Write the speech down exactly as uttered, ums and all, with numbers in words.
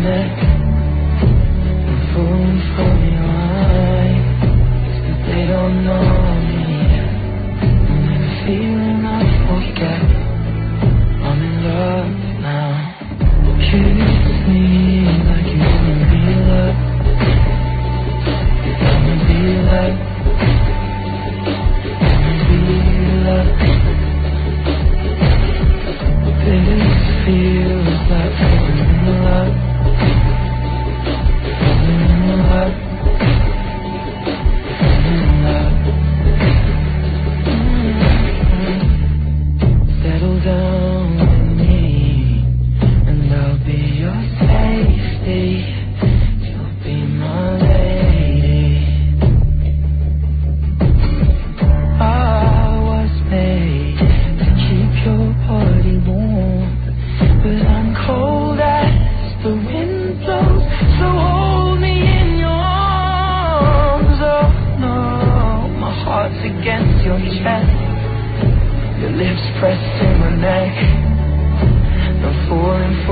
neck. I'm falling from your eyes, but they don't know me. And when the feeling I forget, I'm in love now. Kiss me like you wanna be loved. You wanna be loved. Wanna be loved. This feels like falling in love. Falling in love. Falling in love. Mm-hmm. Settle down with me, and I'll be your safety. You'll be my lady. I was made to keep your body warm, but I'm cold as the wind blows. So hold me in your arms. Oh no, my heart's against your chest. Your lips pressed to my neck. I'm falling for